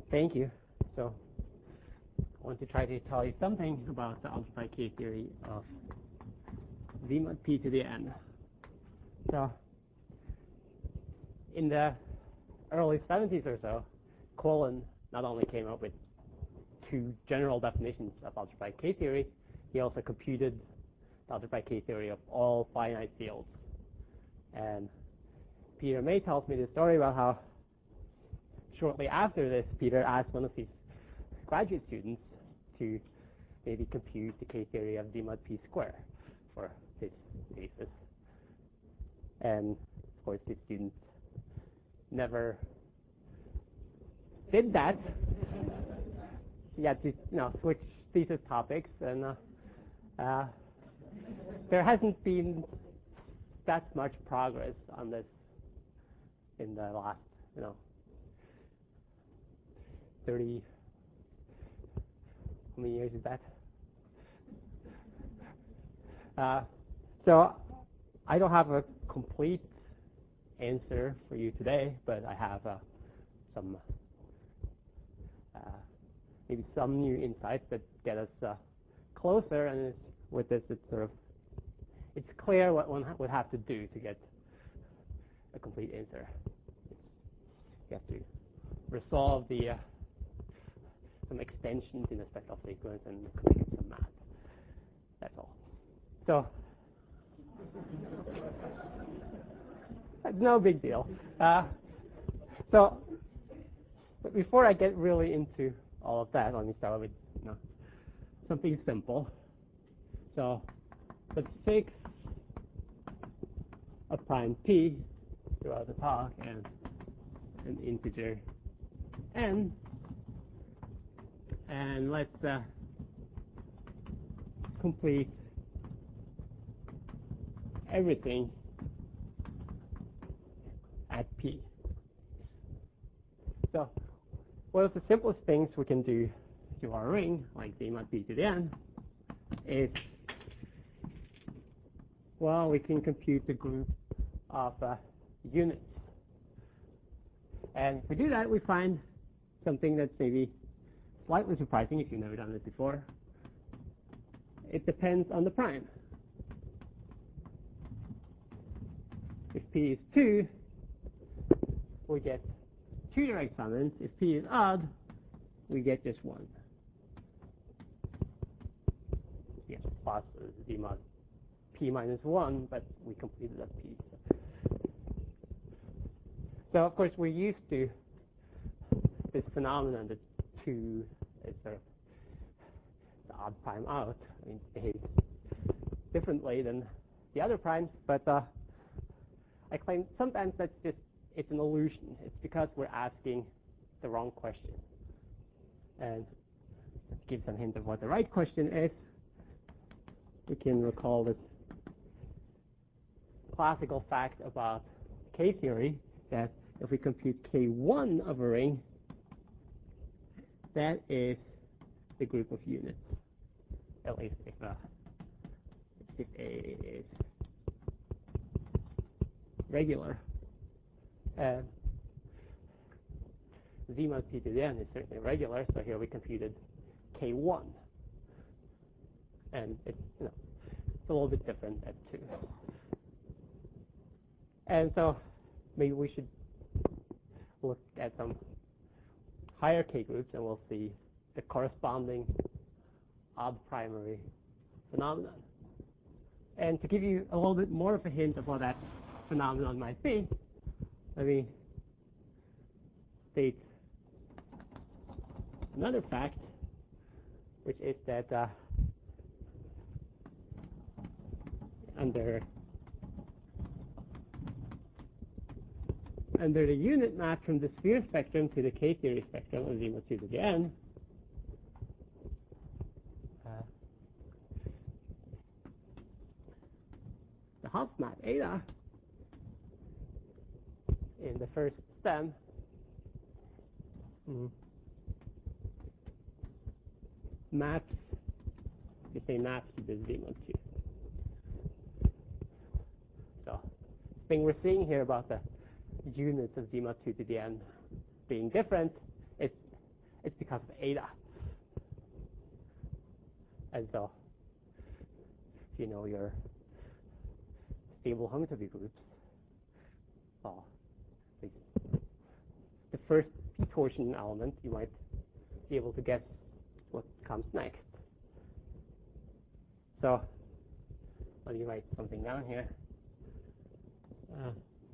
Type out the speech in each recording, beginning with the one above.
Thank you. So I want to try to tell you something about the algebraic K-theory of Z mod p to the n. So in the early 70s or so, Quillen not only came up with two general definitions of algebraic K-theory, he also computed the algebraic K-theory of all finite fields. And Peter May tells me the story about how shortly after this, Peter asked one of his graduate students to maybe compute the K-theory of Z mod p square for his thesis. And of course, the student never did that. He had to switch thesis topics, and there hasn't been that much progress on this in the last 30, how many years is that? So I don't have a complete answer for you today, but I have some maybe some new insights that get us closer. And with this, it's clear what one would have to do to get a complete answer. You have to resolve some extensions in the spectral sequence and compute some math. That's all. So that's no big deal. So but before I get really into all of that, let me start with something simple. So let's fix a prime p throughout the talk and an integer n, and let's complete everything at p. So one of the simplest things we can do to our ring, like Z mod p to the n, is, well, we can compute the group of units. And if we do that, we find something that's maybe slightly surprising if you've never done it before. It depends on the prime. If p is 2, we get 2 direct summands. If p is odd, we get just 1. Yes, plus Z mod p minus 1, but we completed that p. So of course we're used to this phenomenon that 2 is sort of the odd prime out. I mean, it behaves differently than the other primes, but I claim sometimes it's an illusion. It's because we're asking the wrong question. And to give some hint of what the right question is, we can recall this classical fact about K-theory, that if we compute K1 of a ring, that is the group of units, at least if A is regular. Z mod p to the n is certainly regular, so here we computed K1. And it's a little bit different at 2. And so maybe we should look at some higher K groups, and we'll see the corresponding odd primary phenomenon. And to give you a little bit more of a hint of what that phenomenon might be, let me state another fact, which is that under the unit map from the sphere spectrum to the K-theory spectrum of Z mod 2 to the n, the Hopf map eta in the first stem maps, you say maps to the Z mod 2. So the thing we're seeing here about the units of Z mod 2 to the n being different, it's it's because of eta. And so, you know your stable homotopy groups, well, the first p-torsion element, you might be able to guess what comes next. So let me write something down here. Let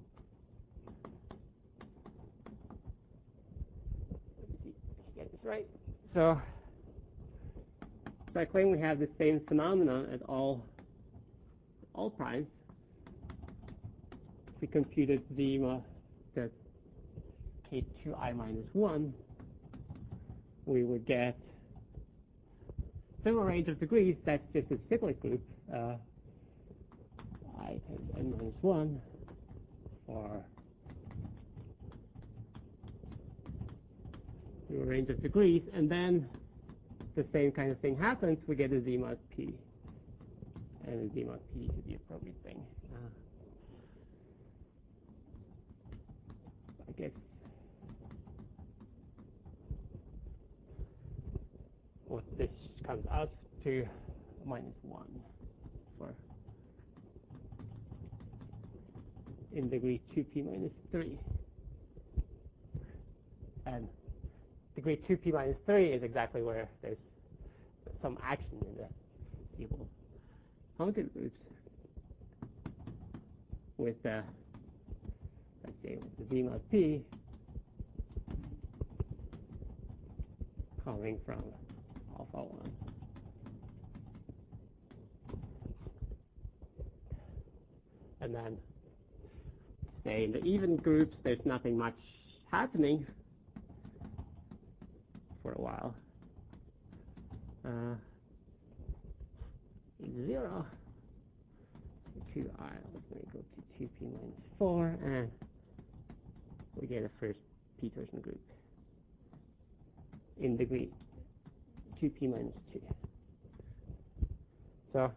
me see if I get this right. So I claim we have the same phenomenon at all primes. If we computed the k2i minus 1, we would get similar range of degrees. That's just a cyclic group, I times n minus 1 for the range of degrees, and then the same kind of thing happens. We get a z mod p, and a z mod p is the appropriate thing. I guess what this comes out to minus 1 for in degree 2p minus 3. And degree 2p minus 3 is exactly where there's some action in the stable homotopy groups with let's say with the z mod p coming from alpha 1. And then say in the even groups there's nothing much happening for a while. 0 2i is going to go to 2p minus 4, and we get a first p-torsion group in degree 2p minus 2. So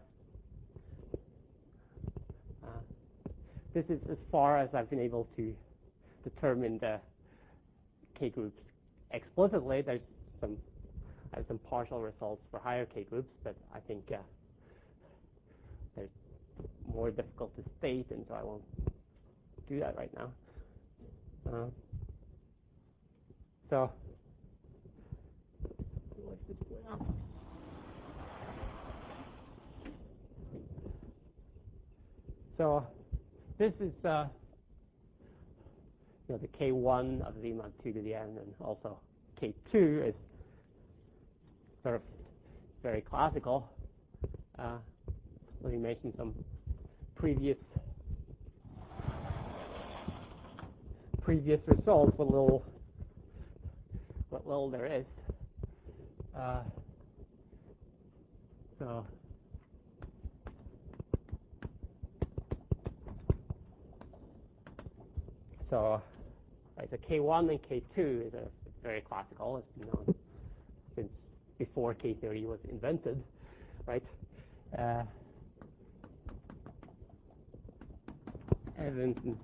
this is as far as I've been able to determine the k groups explicitly. I have some partial results for higher k groups, but I think they're more difficult to state, and so I won't do that right now. So let's just go up. So this is the k1 of z mod 2 to the n, and also k2 is sort of very classical. Let me mention some previous results, what little there is. So K1 and K2 is very classical. It's been known since before K-theory was invented, right? Evans and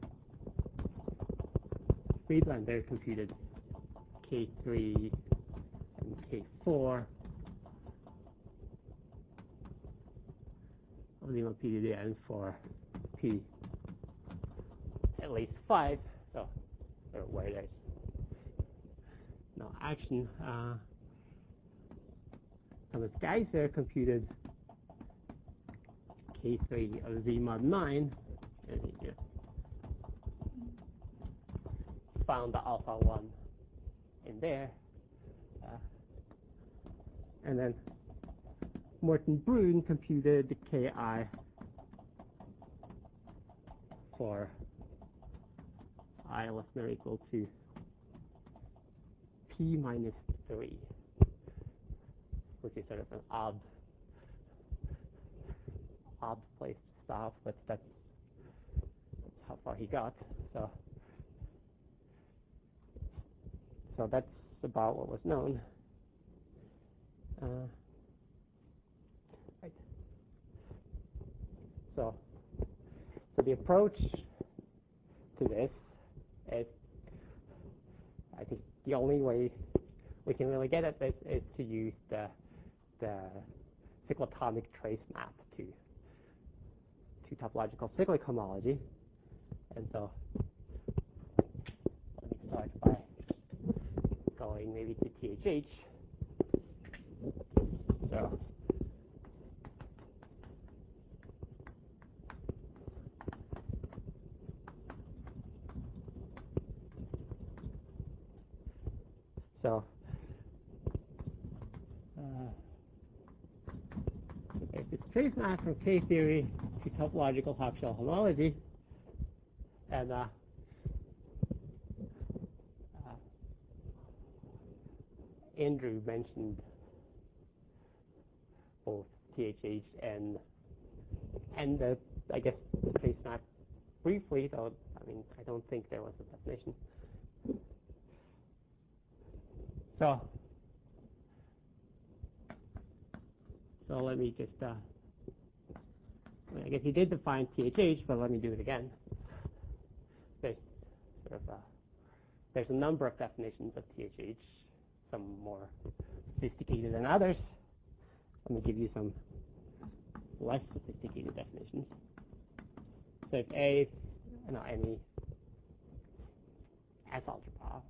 Friedlander computed K3 and K4 of the p to the n for p at least 5, so where there's no action. Thomas Geiser computed K3 of z mod 9, and he just found the alpha 1 in there. And then Morten Bruun computed the Ki for I less than or equal to p minus 3, which is sort of an odd place to stop, but that's how far he got. So that's about what was known. Right. So the approach to this is, I think, the only way we can really get at this is to use the cyclotomic trace map to topological cyclic homology. And so let me start by going maybe to THH. So there's this trace map from K theory to topological half-shell homology, and Andrew mentioned both THH and the, I guess, the trace map briefly, though I mean I don't think there was a definition. So let me just, I guess he did define THH, but let me do it again. There's a number of definitions of THH, some more sophisticated than others. Let me give you some less sophisticated definitions. So if A is any S algebra,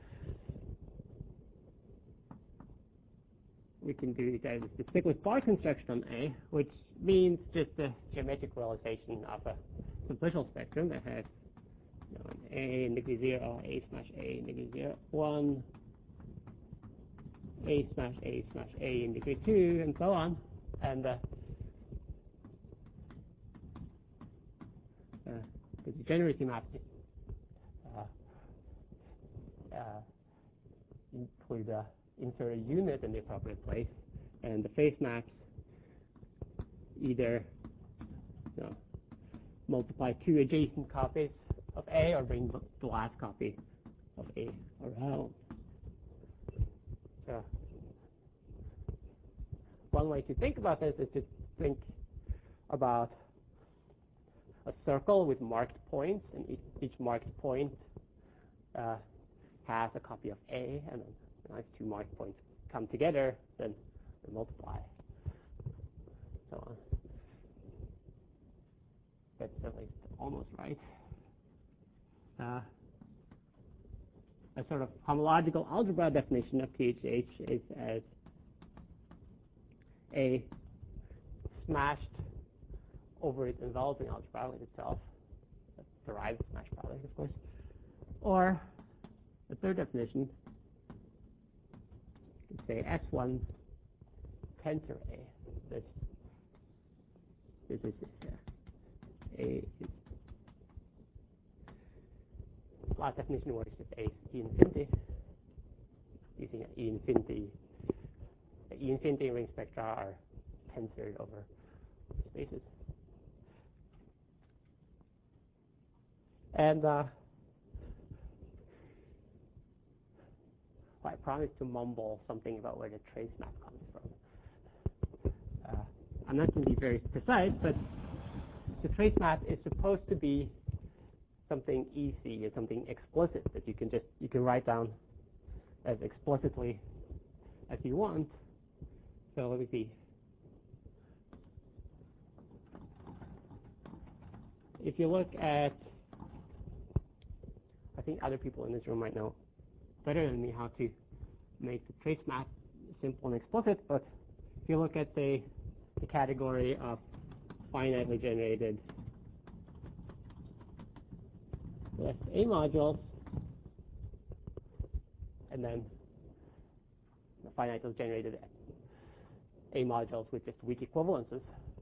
we can do the cyclic bar construction on A, which means just a geometric realization of a simplicial spectrum that has an A in degree 0, A smash A in degree 0, 1, A smash A smash A in degree 2, and so on. And the degeneracy maps include insert a unit in the appropriate place, and the phase maps either multiply two adjacent copies of A or bring the last copy of A around. So one way to think about this is to think about a circle with marked points, and each marked point has a copy of A, and then if two marked points come together, then they multiply. So on. That's at least almost right. A sort of homological algebra definition of THH is as A smashed over its enveloping algebra with itself, a derived smash product, of course. Or the third definition, say S1 tensor A. This is A. Last definition was just A E infinity, using E infinity. The E infinity ring spectra are tensored over spaces. And I promised to mumble something about where the trace map comes from. I'm not going to be very precise, but the trace map is supposed to be something easy and something explicit that you can write down as explicitly as you want. So let me see. If you look at, I think other people in this room might know better than me how to make the trace map simple and explicit, but if you look at the category of finitely generated less A modules, and then the finitely generated A modules with just weak equivalences,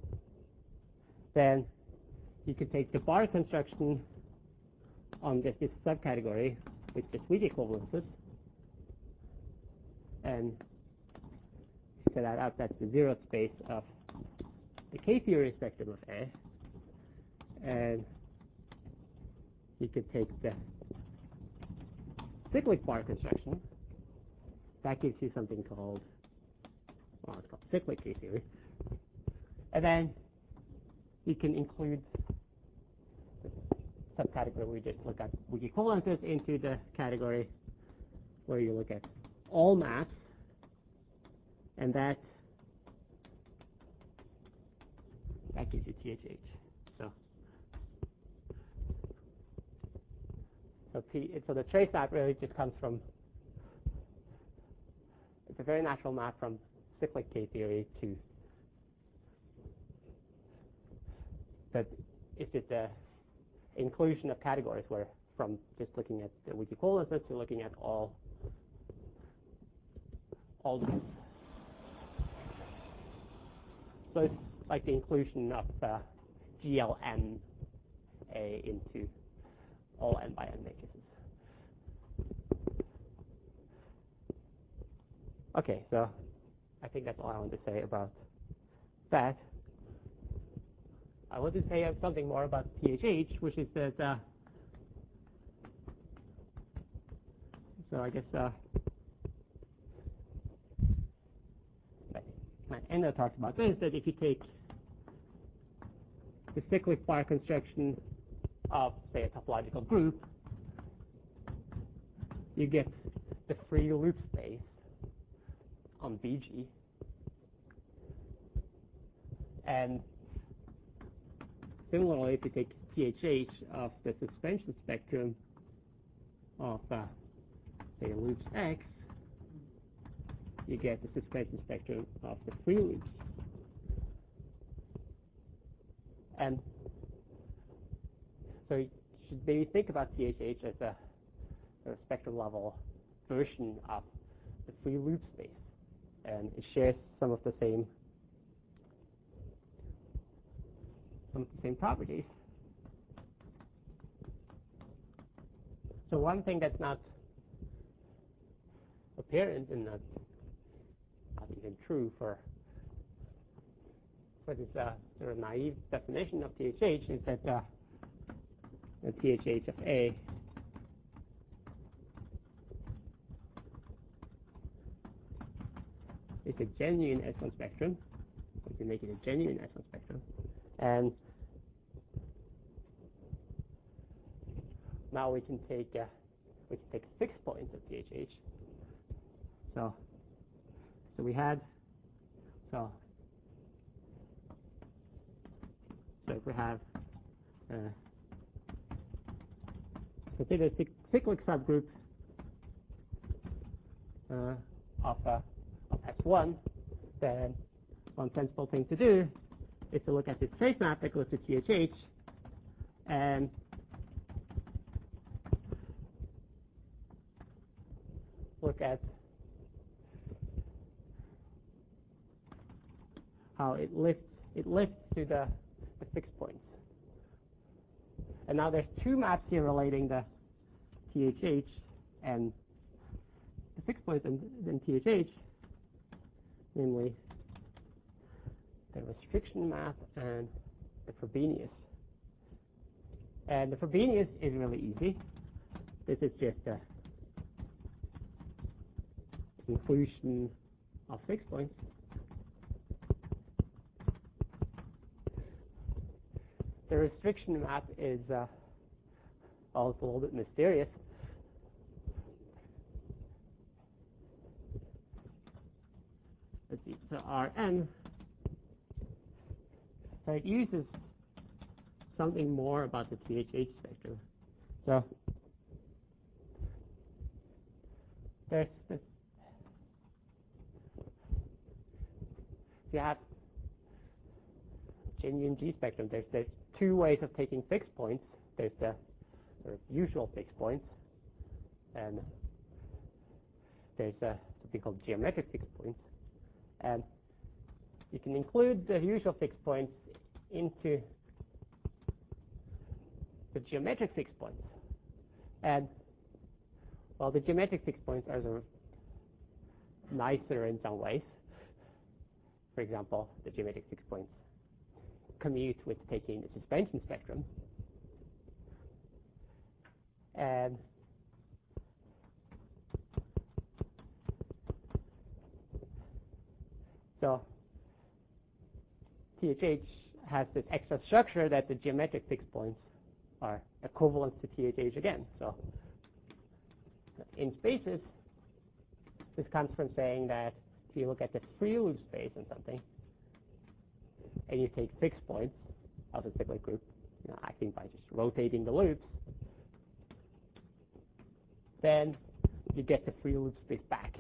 then you could take the bar construction on this subcategory with just weak equivalences, and set that up. That's the zeroth space of the K-theory spectrum of A. And you could take the cyclic bar construction. That gives you something called, well, it's called cyclic K-theory. And then you can include the subcategory where we just look at weak equivalences into the category where you look at all maps, and that gives you THH. So the trace map really just comes from, it's a very natural map from cyclic K-theory to, that it's just a inclusion of categories where from just looking at the weak equivalences to looking at all maps. So it's like the inclusion of GLN A into all n by n matrices. Okay, so I think that's all I want to say about that. I want to say something more about THH, which is that, so I guess Enda talked about this, that if you take the cyclic bar construction of, say, a topological group, you get the free loop space on BG. And similarly, if you take THH of the suspension spectrum of, say, loops X, you get the suspension spectrum of the free loops. And so you should maybe think about THH as a spectrum level version of the free loop space. And it shares some of the same properties. So one thing that's not apparent and not even true for this sort of naive definition of THH is that the THH of A is a genuine S1 spectrum. We can make it a genuine S1 spectrum. And now we can take 6 points of THH. So we had so if we have consider a cyclic subgroup of S1, then one sensible thing to do is to look at this trace map that goes to THH and look at how it lifts to the 6 points. And now there's 2 maps here relating the THH and the 6 points and THH, namely the restriction map and the Frobenius. And the Frobenius is really easy. This is just a inclusion of 6 points. The restriction map is also a little bit mysterious. Let's see, so Rn, so it uses something more about the THH spectrum. So there's this, if you have genuine G spectrum, there's 2 ways of taking fixed points. There's the sort of usual fixed points, and there's something called geometric fixed points. And you can include the usual fixed points into the geometric fixed points. And well, the geometric fixed points are sort of nicer in some ways. For example, the geometric fixed points commute with taking the suspension spectrum. And so THH has this extra structure that the geometric fixed points are equivalent to THH again. So in spaces, This comes from saying that if you look at the free loop space in something, and you take fixed points of a cyclic group, acting by just rotating the loops, then you get the free loop space back.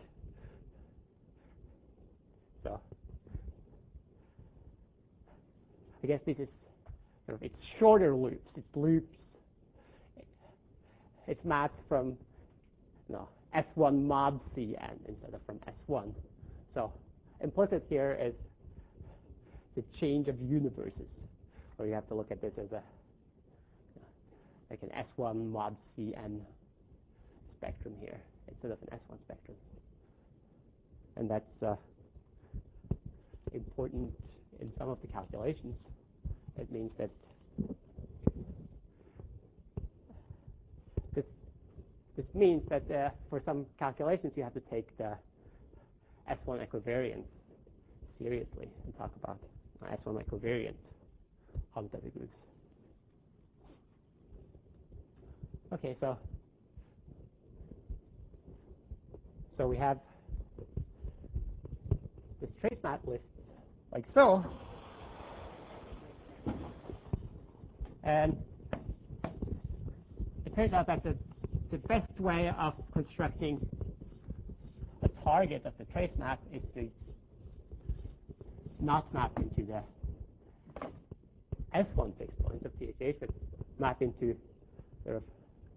So I guess this is it's shorter loops. It's loops. It's mapped from S1 mod Cn instead of from S1. So implicit here is the change of universes, or you have to look at this as like an S1 mod Cn spectrum here instead of an S1 spectrum. And that's important in some of the calculations. It means that this means that for some calculations you have to take the S1 equivariance seriously and talk about S1 equivariant Hammett-Ebbing groups. Okay, so we have this trace map list like so, and it turns out that the best way of constructing a target of the trace map is to not map into the S1 fixed points of THH, but map into sort of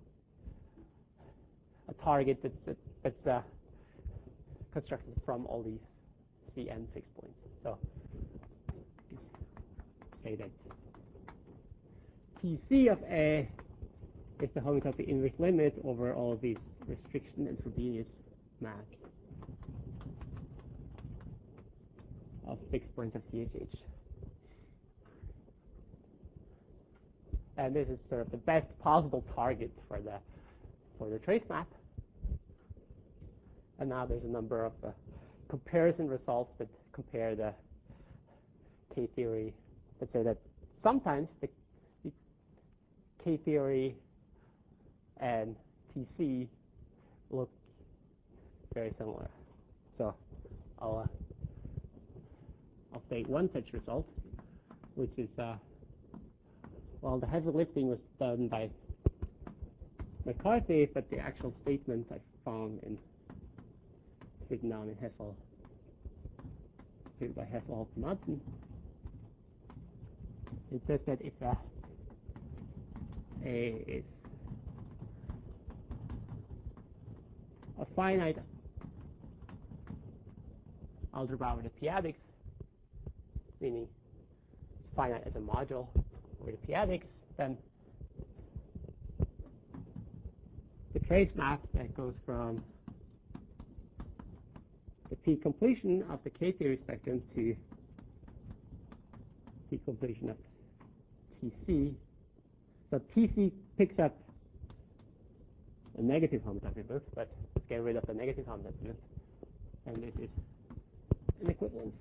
a target that's constructed from all these Cn fixed points. So say that Tc of A is the homotopy inverse limit over all of these restriction and Frobenius maps of fixed points of THH. And this is sort of the best possible target for the trace map. And now there's a number of comparison results that compare the K-theory that say that sometimes the K-theory and TC look very similar. So I'll state one such result, which is well, the heavy lifting was done by McCarthy, but the actual statement I found written down in Hessel, by Hessel Madsen. It says that if A is a finite algebra with the p-adics, meaning it's finite as a module with the p-adics, then the trace map that goes from the P completion of the K-theory spectrum to P completion of TC. So TC picks up a negative homotopy loop, but let's get rid of the negative homotopy loop, and this is an equivalence.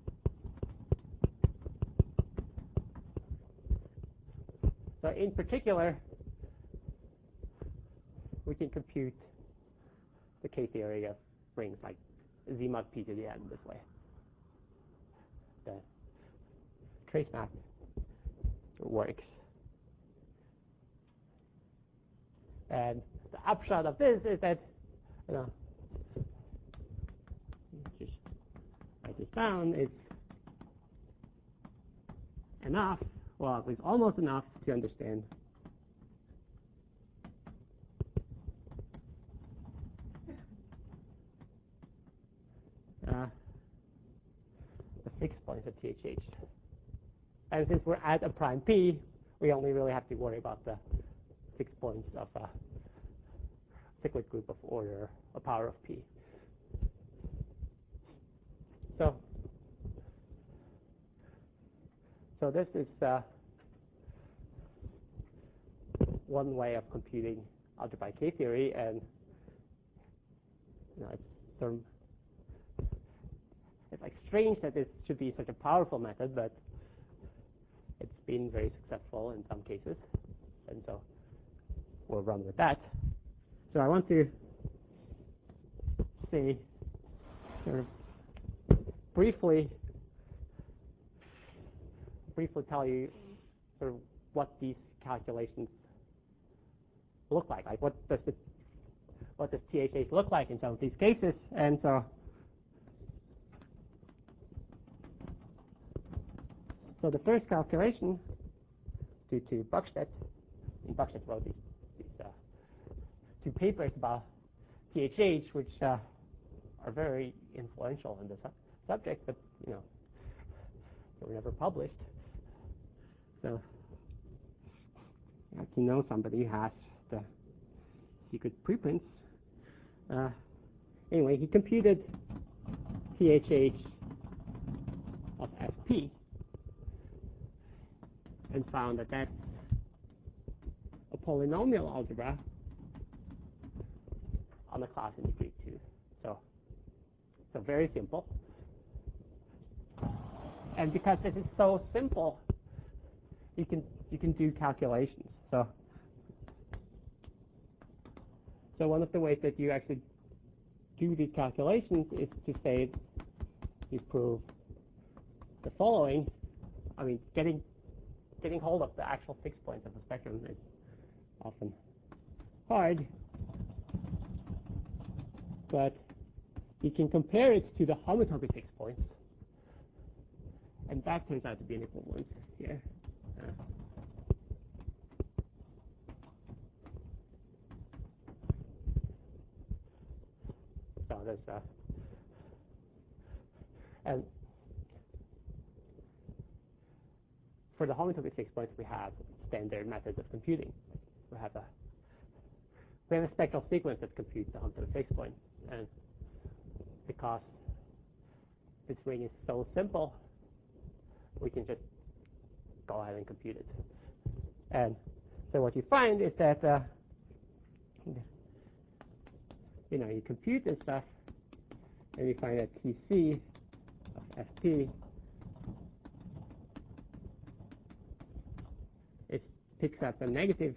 So in particular, we can compute the K-theory of rings like Z mod P to the n this way. The trace map works. And the upshot of this is that, just write this down, is enough, well, at least almost enough to understand the fixed points of THH. And since we're at a prime P, we only really have to worry about the fixed points of a cyclic group of order, a power of P. So this is one way of computing algebraic K-theory, and it's like strange that this should be such a powerful method, but it's been very successful in some cases, and so we'll run with that. So I want to say sort of briefly tell you sort of what these calculations look like. Like what does THH look like in some of these cases? And so the first calculation due to Buckstedt, and Buckstedt wrote these two papers about THH, which are very influential in the subject, but they were never published. So if you know somebody who has the secret preprints, anyway, he computed THH of FP and found that that's a polynomial algebra on the class in degree 2. So very simple. And because this is so simple, you can do calculations. So one of the ways that you actually do these calculations is to say you prove the following. I mean, getting hold of the actual fixed points of the spectrum is often hard, but you can compare it to the homotopy fixed points, and that turns out to be an equivalence here. So there's and for the homotopy fixed points, we have standard methods of computing. We have a spectral sequence that computes the homotopy fixed point, and because this ring is so simple, we can just go ahead and compute it. And so what you find is that you compute this stuff, and you find that TC of FP picks up a negative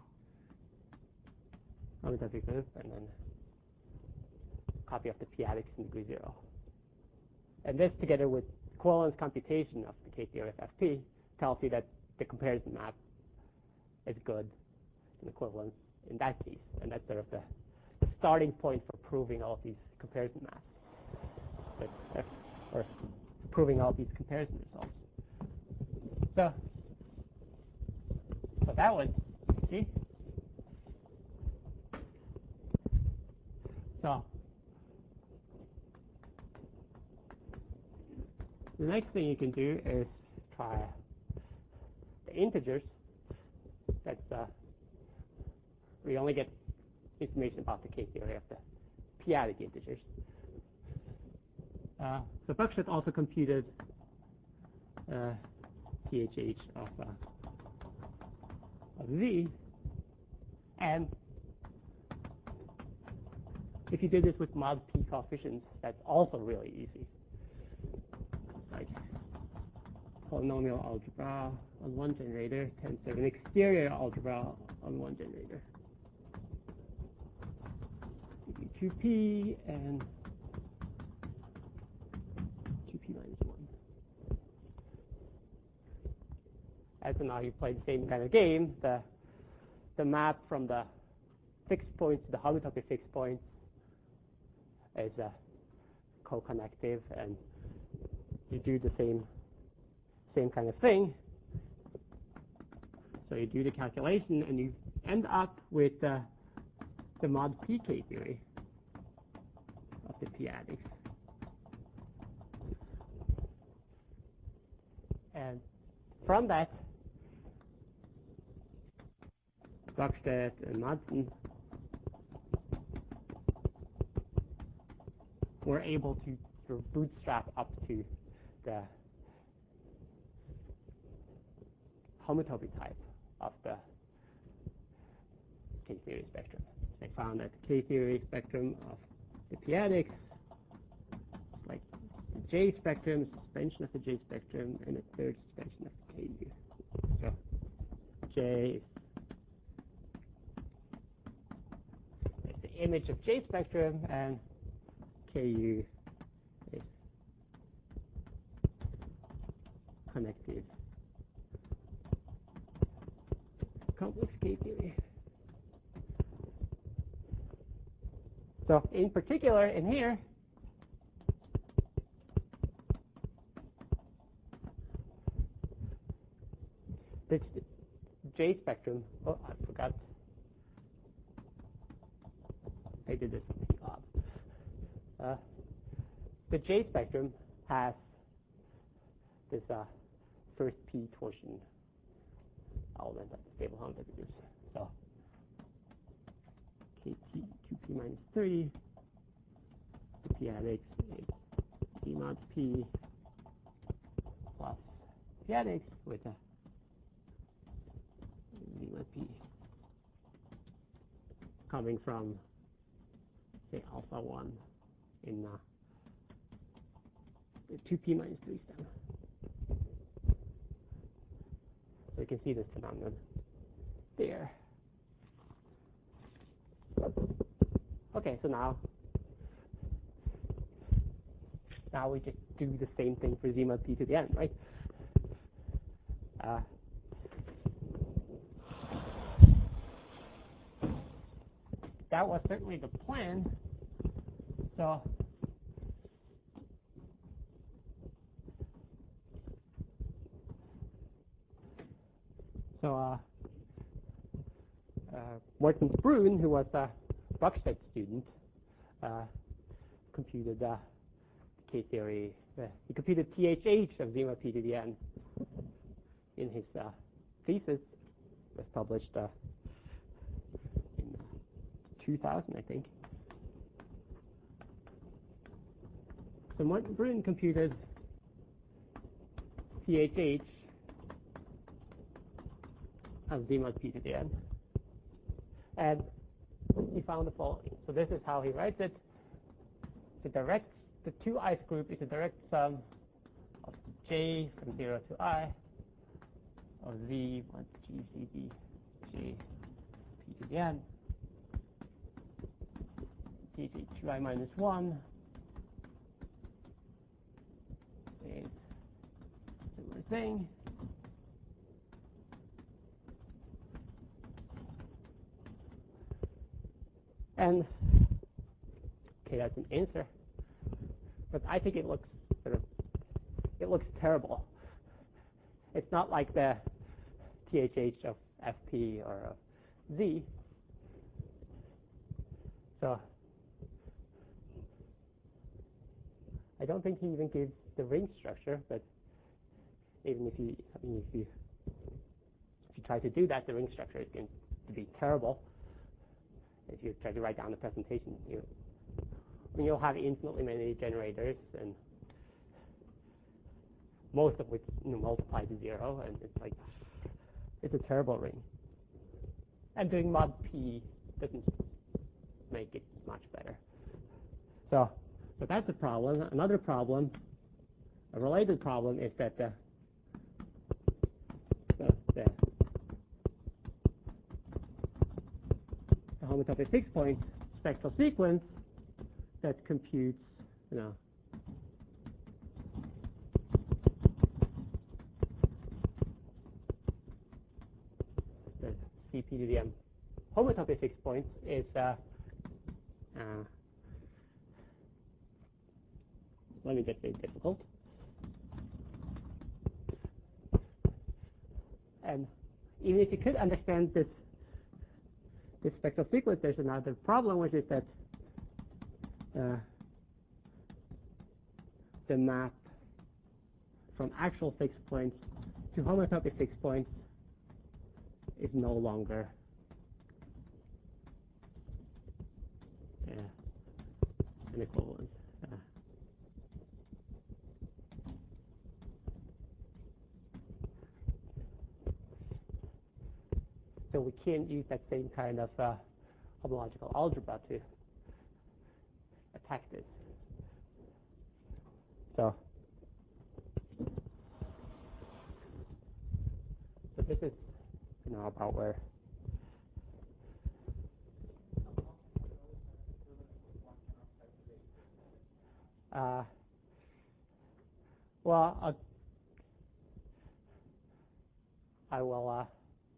homotopy group and then a copy of the p-adix in degree 0. And this, together with Quillen's computation of the K-theory of FP, tells you that the comparison map is good and equivalent in that case. And that's sort of the starting point for proving all of these comparison maps, or proving all these comparison results. So that was easy. So the next thing you can do is try the integers. That's we only get information about the K-theory of the p-adic integers. So Buckstedt also computed THH of Z, and if you did this with mod p coefficients, that's also really easy. Like polynomial algebra on one generator tensor an exterior algebra on one generator. 2p and 2p minus 1. And so now you play the same kind of game. The map from the fixed points to the homotopy fixed points is co-connective, and you do the same kind of thing. So you do the calculation, and you end up with the mod pk theory of the p-adics. And from that, Buckstedt and Madsen were able to sort of bootstrap up to the homotopy type of the K-theory spectrum. They found that the K-theory spectrum of the p-adics is like the J spectrum, suspension of the J spectrum, and a third suspension of the Ku. So J is the image of J spectrum, and Ku So in particular, in here, this J spectrum, oh, I forgot. I did this odd. The J spectrum has this first p torsion element at the stable homotopy groups. So kt 2p minus 3, the p at x is d mod p plus p at x with a d mod p coming from, say, alpha 1 in the 2p minus 3 stem. So you can see this phenomenon there. Okay, so now we just do the same thing for z mod p to the n, right? That was certainly the plan. So Morten Bruun, who was a Buckstedt student, computed the K-theory. He computed THH of z mod p to the n in his thesis. Was published in 2000, I think. So Morten Bruun computed THH of z mod p to the n. And he found the following. So this is how he writes it. The 2i group is a direct sum of j from 0 to I of z mod GCD j p to the n dt 2i minus 1 is a similar thing. And okay, that's an answer. But I think it looks terrible. It's not like the THH of FP or of Z. So I don't think he even gives the ring structure, but even if you try to do that, the ring structure is going to be terrible. If you try to write down the presentation, you'll have infinitely many generators, and most of which multiply to 0, and it's a terrible ring. And doing mod p doesn't make it much better. So that's a problem. Another problem, a related problem, is that the homotopy fixed-point spectral sequence that computes, the Cp to the m homotopy fixed point is let me just say difficult. And even if you could understand this spectral sequence, there's another problem, which is that the map from actual fixed points to homotopy fixed points is no longer an equivalence. So we can't use that same kind of homological algebra to attack this. So this is about where well,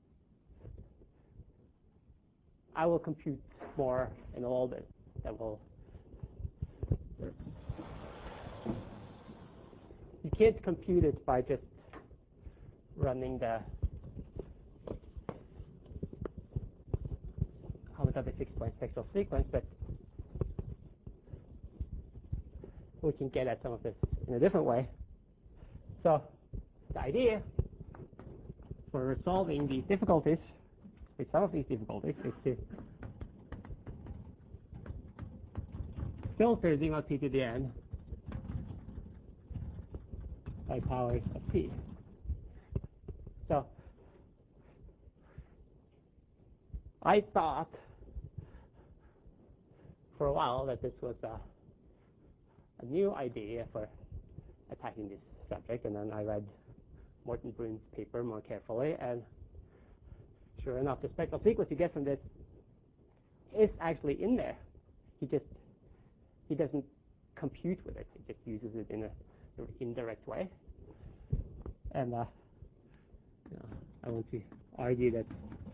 I will compute more in a little bit that will can't compute it by just running the homotopy 6-point spectral sequence, but we can get at some of this in a different way. So the idea for resolving these difficulties, with some of these difficulties, is to filter d mod p to the n by powers of p. So I thought for a while that this was a new idea for attacking this subject, and then I read Morten Brun's paper more carefully, and sure enough, the spectral sequence you get from this is actually in there. He doesn't compute with it. He just uses it in an indirect way. And I want to argue that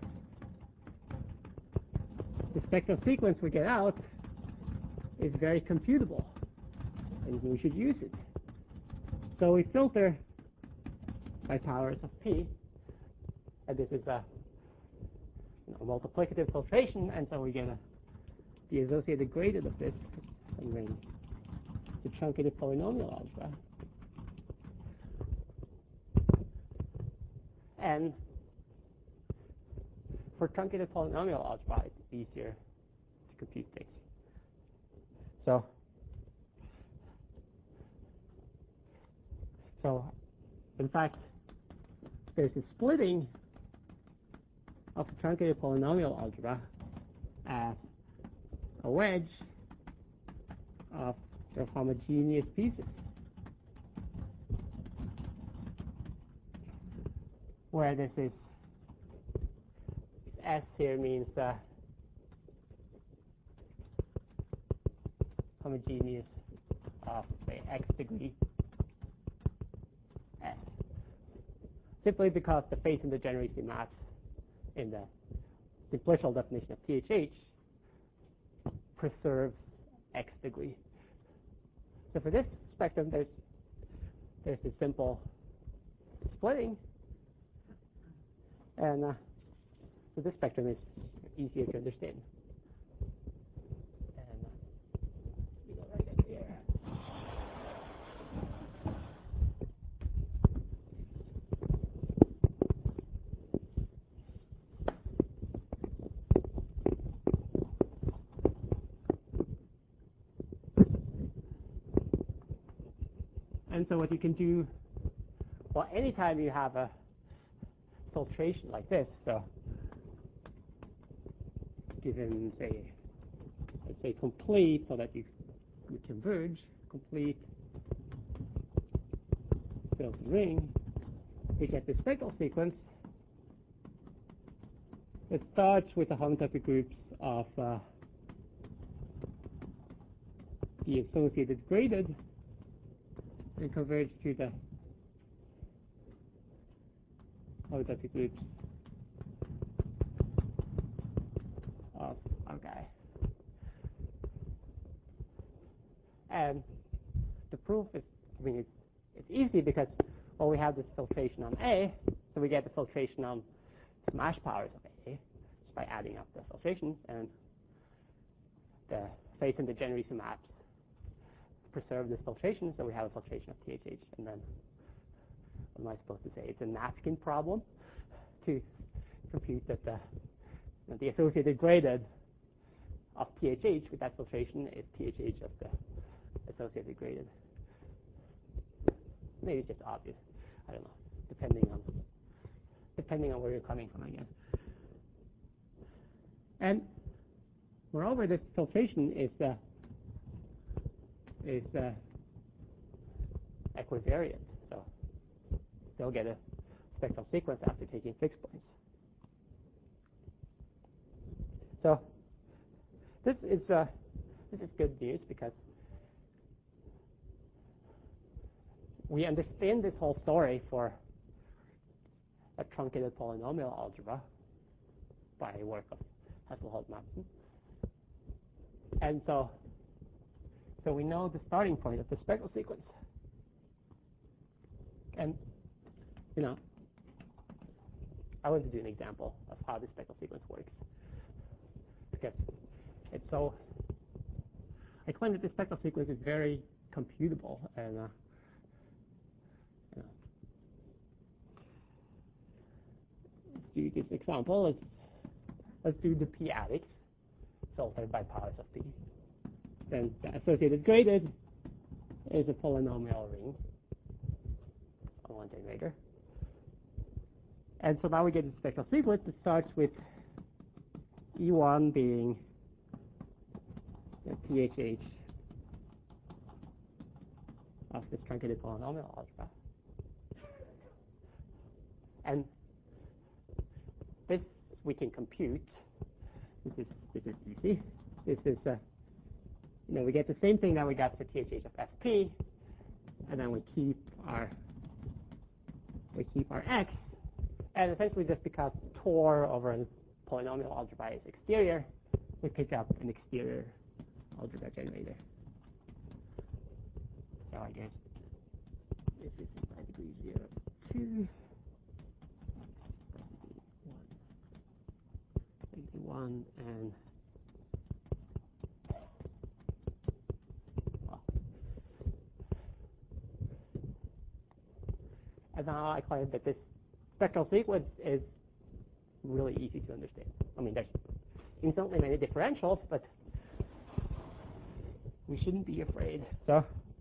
the spectral sequence we get out is very computable, and we should use it. So we filter by powers of p, and this is a multiplicative filtration, and so we get the associated gradient of this in the truncated polynomial algebra. And for truncated polynomial algebra, it's easier to compute things. So in fact, there's a splitting of the truncated polynomial algebra as a wedge of the homogeneous pieces, where this is S here means homogeneous of, say, x degree S, simply because the phase intergeneracy maps in the simplicial definition of THH preserves x degree. So for this spectrum, there's a simple splitting, and so this spectrum is easier to understand. And we go right up here. And so what you can do, well, anytime you have a filtration like this, so given, let's say complete, so that you converge, complete filter ring, you get the spectral sequence that starts with the homotopy groups of the associated graded and converge to the homotopy groups of our guy. And the proof is, it's easy because, well, we have this filtration on A, so we get the filtration on smash powers of A just by adding up the filtrations, and the phase intergeneracy maps preserve this filtration, so we have a filtration of THH, and then what am I supposed to say? It's a napkin problem to compute that the associated graded of THH with that filtration is THH of the associated graded. Maybe it's just obvious. I don't know. Depending on where you're coming from, I guess. And moreover, this filtration is equivariant, so they'll get a spectral sequence after taking fixed points. So this is good news because we understand this whole story for a truncated polynomial algebra by work of Hasselholt-Madsen. And so we know the starting point of the spectral sequence. And, I want to do an example of how this spectral sequence works. Because it's so, I claim that this spectral sequence is very computable. And, let's do this example. Let's do the p-adics filtered by powers of p. Then the associated graded is a polynomial ring on one generator. And so now we get a spectral sequence that starts with E1 being the PHH of this truncated polynomial algebra. And this we can compute. This is easy. This is we get the same thing that we got for THH of FP, and then we keep our X, and essentially just because Tor over a polynomial algebra is exterior, we pick up an exterior algebra generator. So I guess this is by degree 0, 2, degree 1, and and now I claim that this spectral sequence is really easy to understand. I mean, there's infinitely many differentials, but we shouldn't be afraid. So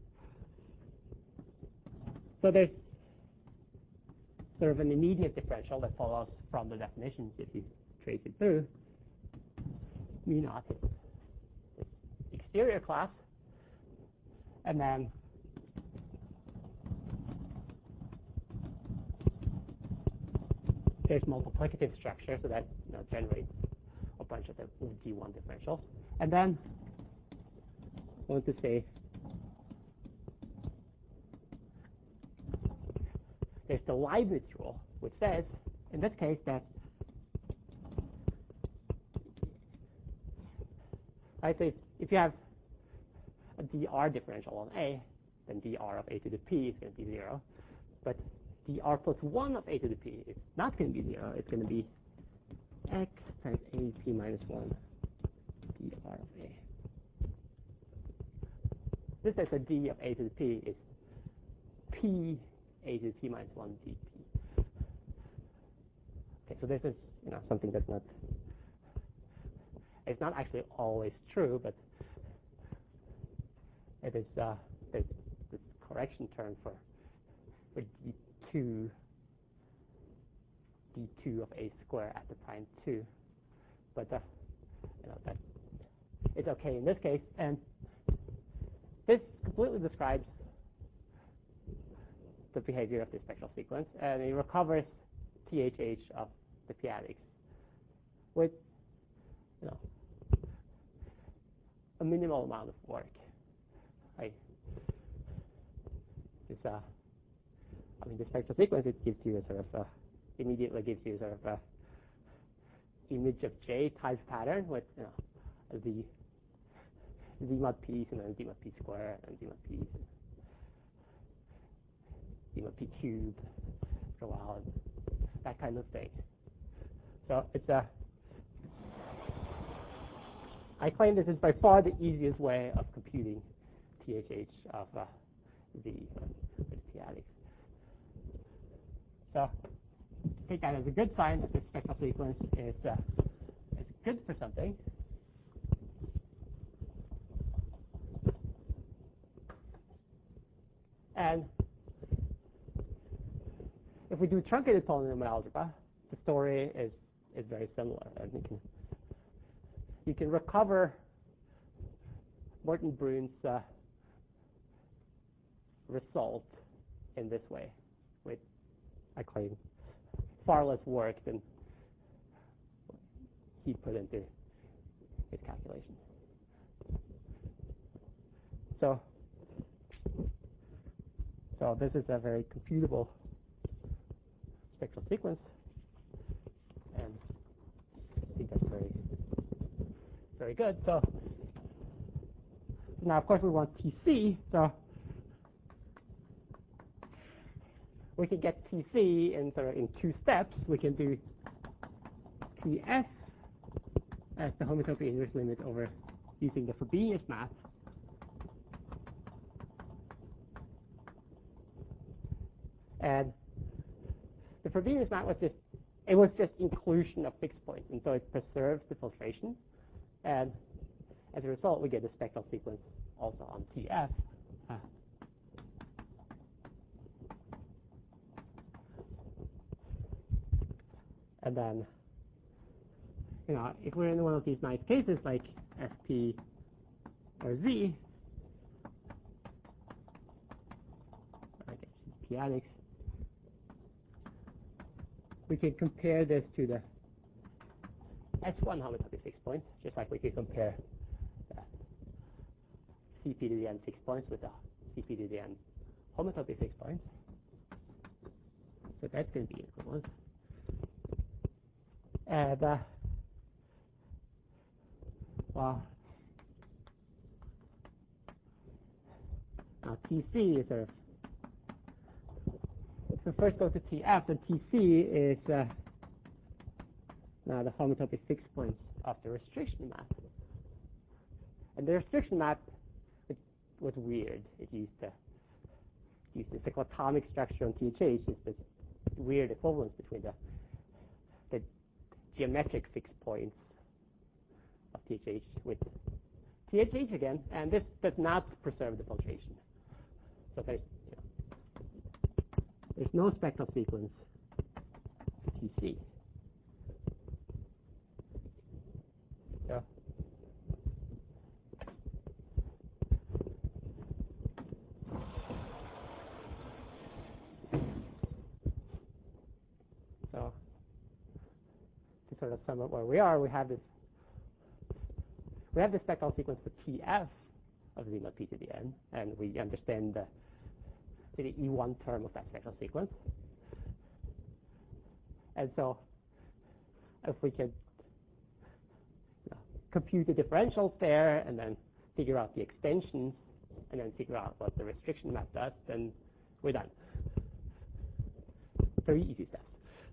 there's sort of an immediate differential that follows from the definitions if you trace it through. Mu naught is this exterior class, and then there's multiplicative structure, so that generates a bunch of the G1 differentials. And then I want to say there's the Leibniz rule, which says, in this case, that so if you have a dr differential on A, then dr of A to the P is going to be 0. But dr plus 1 of A to the P is not going to be 0. It's going to be X times A to the P minus 1 dr of A. This is a d of A to the P is P A to the P minus 1 dp. Okay, so this is something that's not, it's not actually always true, but it is this correction term for d2 of A square at the prime 2. But that it's okay in this case, and this completely describes the behavior of the spectral sequence, and it recovers THH of the p-adics with a minimal amount of work. The spectral sequence, it gives you a sort of immediately gives you sort of a image of J type pattern with the z mod p's and then z mod p square and z mod p's and z mod p cubed for a while, and that kind of thing. So it's I claim this is by far the easiest way of computing THH of the p-adics. So take that as a good sign that this spectral sequence is good for something. And if we do truncated polynomial algebra, the story is very similar. And you can recover Morton Brune's result in this way, with, I claim, far less work than he put into his calculations. So this is a very computable spectral sequence, and I think that's very, very good. So now, of course, we want TC. So we can get TC in sort of in two steps. We can do TS as the homotopy inverse limit over using the Frobenius map. And the Frobenius map was just inclusion of fixed points, and so it preserves the filtration. And as a result, we get a spectral sequence also on TF. And then, if we're in one of these nice cases like SP or Z, I guess p-adics, we can compare this to the S1 homotopy fixed points, just like we could compare the Cp to the n fixed points with the Cp to the n homotopy fixed points. So that's going to be equivalent. And well, now TC is sort of, so first go to TF, and TC is now the homotopy fixed points of the restriction map. And the restriction map was weird. It used the cyclotomic structure on THH. It's this weird equivalence between the geometric fixed points of THH with THH again, and this does not preserve the filtration. So there's no spectral sequence TC. Yeah. So to sort of sum up where we are, we have the spectral sequence for TF of Z mod P to the n, and we understand the E1 term of that spectral sequence. And so if we can compute the differentials there and then figure out the extensions and then figure out what the restriction map does, then we're done. Very easy steps.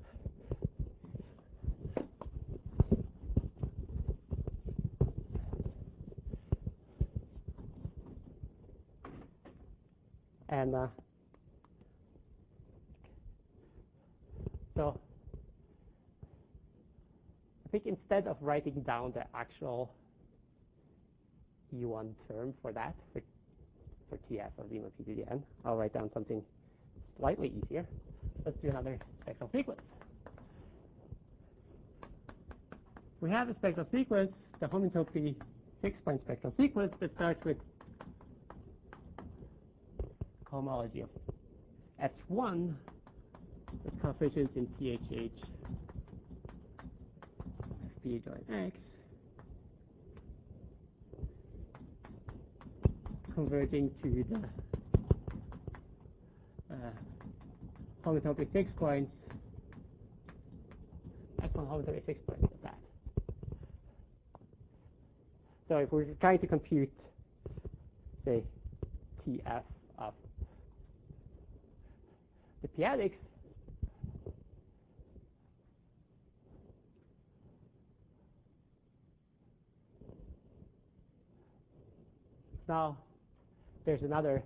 And so I think instead of writing down the actual E1 term for that, for TF of Z mod P to the n, I'll write down something slightly easier. Let's do another spectral sequence. We have a spectral sequence, the homotopy fixed point spectral sequence, that starts with cohomology of S1 with coefficients in THH P join X converging to the homotopy fixed points, S1 homotopy fixed points of that. So if we're trying to compute, say, TF of the p-adics, now there's another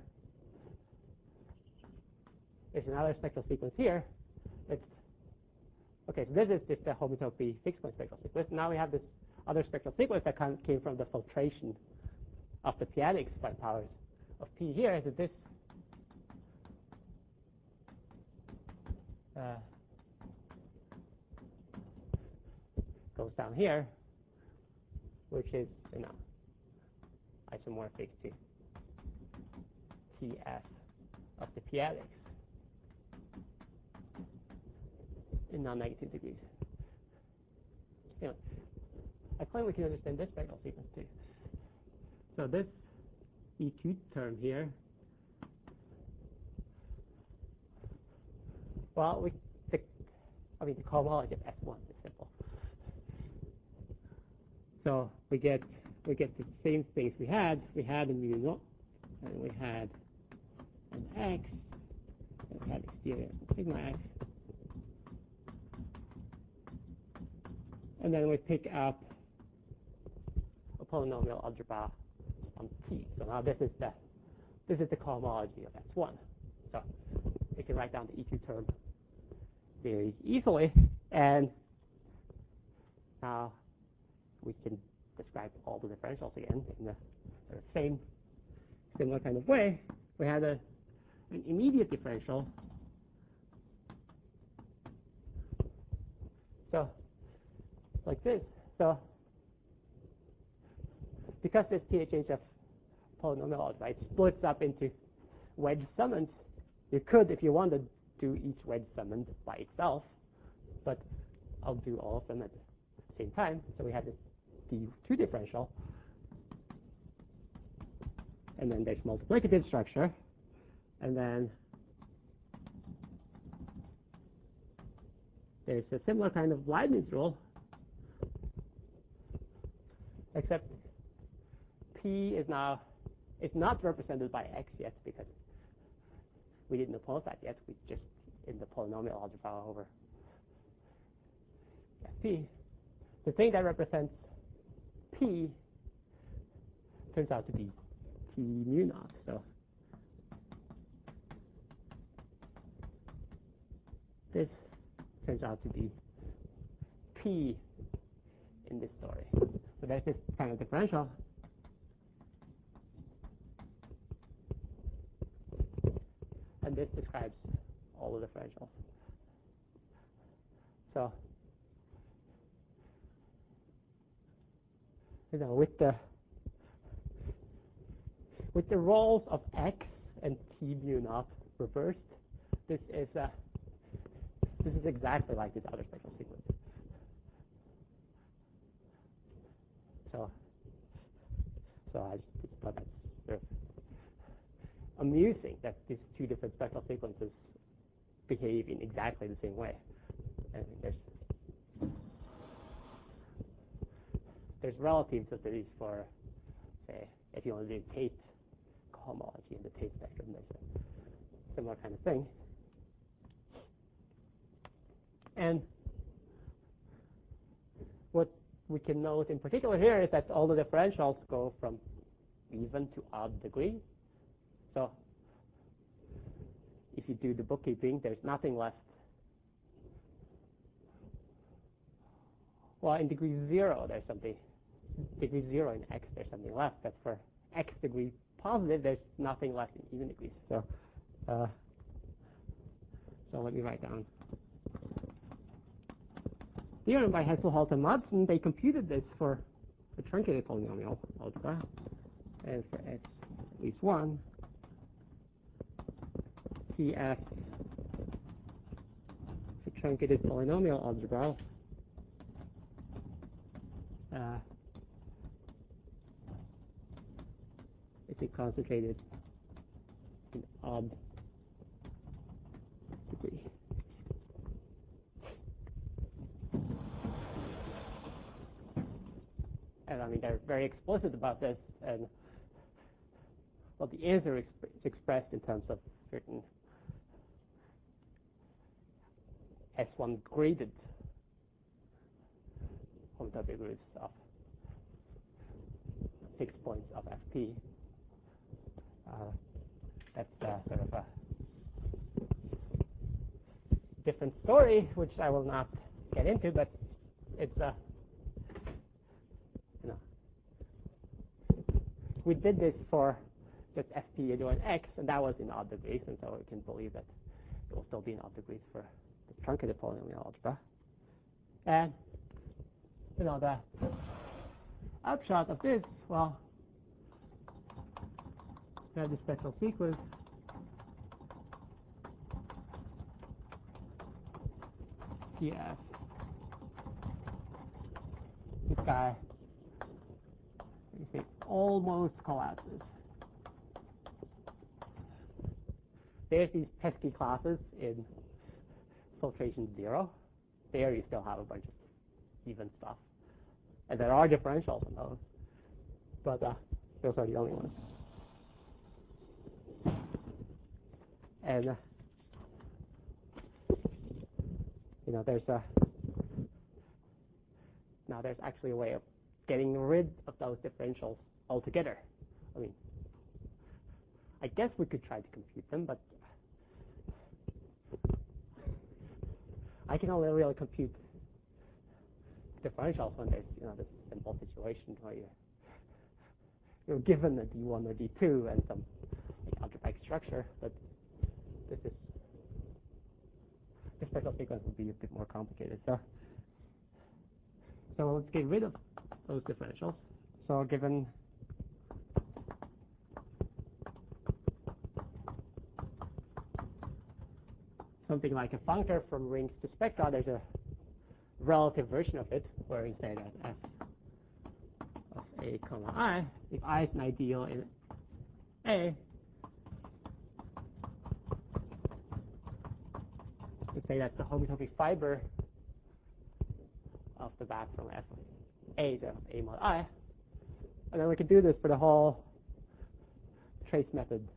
spectral sequence here. Okay, so this is just the homotopy fixed point spectral sequence. Now we have this other spectral sequence that came from the filtration of the p-adics by powers of p here. So this goes down here, which is isomorphic to TF of the p-adics in non-negative degrees. I claim we can understand this spectral sequence too. So this E2 term here, well, the cohomology of S1 is simple. So we get the same things we had. We had a mu naught, and we had an X, and we had here, sigma x. And then we pick up a polynomial algebra on T. So now this is the cohomology of S1. So we can write down the E2 term very easily. And now we can describe all the differentials again in the same similar kind of way. We had an immediate differential. So like this. So because this THHF polynomial algebra, it splits up into wedge summons. You could, if you wanted, do each wedge summand by itself, but I'll do all of them at the same time. So we have this D2 differential, and then there's multiplicative structure, and then there's a similar kind of Leibniz rule, except P is now, it's not represented by X yet because we didn't oppose that yet. We just in the polynomial algebra over P. The thing that represents P turns out to be T mu naught. So this turns out to be P in this story. So there's this kind of differential. And this describes all the differentials. So, with the roles of X and T mu naught reversed, this is exactly like this other special sequence. So I just thought that's sort of amusing that these two different special sequences behave in exactly the same way. And there's relatives of these for, say, if you want to do Tate cohomology in the Tate spectrum, there's a similar kind of thing. And what we can note in particular here is that all the differentials go from even to odd degree. So if you do the bookkeeping, there's nothing left. Well, in degree 0, there's something. Degree 0 in X, there's something left. But for X degree positive, there's nothing left in even degrees. So let me write down. Theorem by Hesselholt and Madsen, they computed this for a truncated polynomial algebra. And for X at least 1, TF for truncated polynomial algebra is concentrated in odd degree. And I mean, they're very explicit about this, and well, the answer is expressed in terms of certain S1 graded homotopy groups of 6 points of FP. That's sort of a different story, which I will not get into, but it's we did this for just FP adjoint X, and that was in odd degrees, and so we can believe that it will still be in odd degrees for the truncated polynomial algebra. And the upshot of this, well, we have the special sequence TF. This guy, you see, almost collapses. There's these pesky classes in filtration 0. There you still have a bunch of even stuff. And there are differentials in those. But those are the only ones. And now there's actually a way of getting rid of those differentials altogether. I mean, I guess we could try to compute them, but I can only really compute differentials when there's this simple situation where you're given a D1 or D2 and some algebraic structure, but this special sequence would be a bit more complicated. So let's get rid of those differentials. So given something like a functor from rings to spectra, there's a relative version of it where we say that f of a comma I, if I is an ideal in A, we say that's the homotopy fiber of the map from f of A to A mod I. And then we can do this for the whole trace method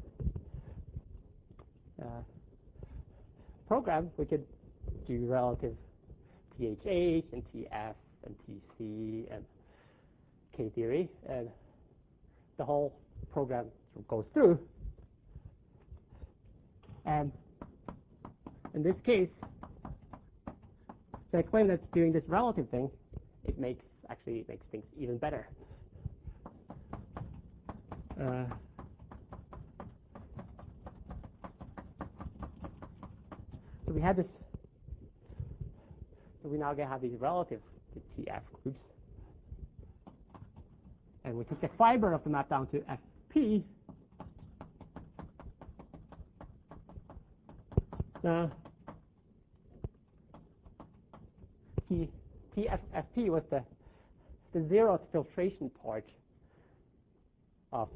program. We could do relative THH and TF and TC and K theory, and the whole program goes through. And in this case, to explain that doing this relative thing, it makes things even better. So we had this. So we now have these relative to TF groups, and we took the fiber of the map down to FP. Now, FP was the zeroth filtration part of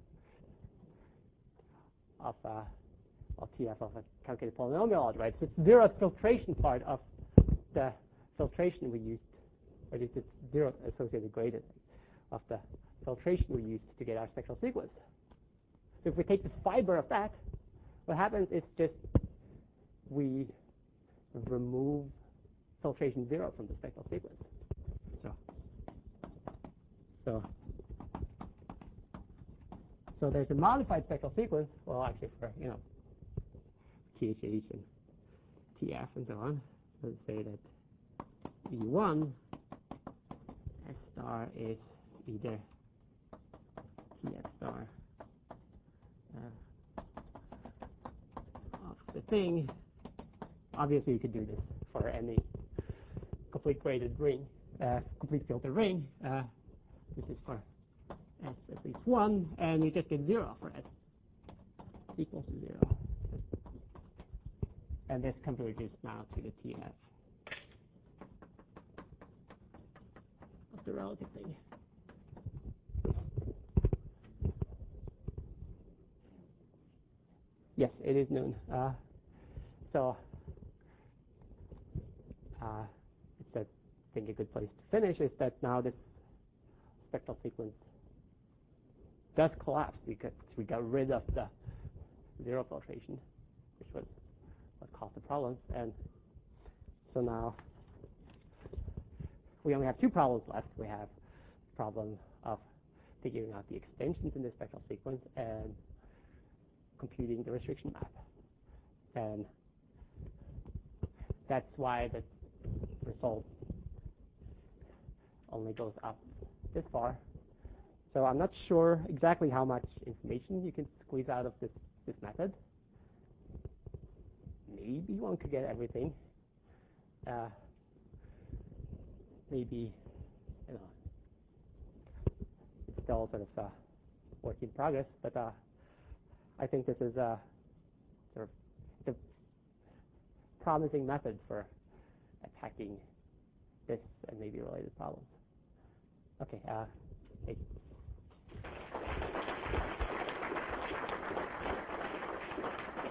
TF of a calculated polynomial algebra. It's the zeroth filtration part of the filtration we used, or at least it's zero associated gradient of the filtration we used to get our spectral sequence. So if we take the fiber of that, what happens is just we remove filtration 0 from the spectral sequence. So there's a modified spectral sequence. Well, actually for THH and TF and so on. Let's say that E1 S star is either TF star of the thing. Obviously, you could do this for any complete graded ring, complete filtered ring. This is for S at least 1, and you just get 0 for S equals to 0. And this converges now to the TF of the relative thing. Yes, it is known. So it's, I think, a good place to finish is that now this spectral sequence does collapse because we got rid of the 0 filtration, which was what caused the problems. And so now we only have 2 problems left. We have the problem of figuring out the extensions in the spectral sequence and computing the restriction map. And that's why the result only goes up this far. So I'm not sure exactly how much information you can squeeze out of this method. Maybe one could get everything. Maybe, it's still sort of a work in progress, but I think this is a sort of the promising method for attacking this and maybe related problems. Okay, thank you.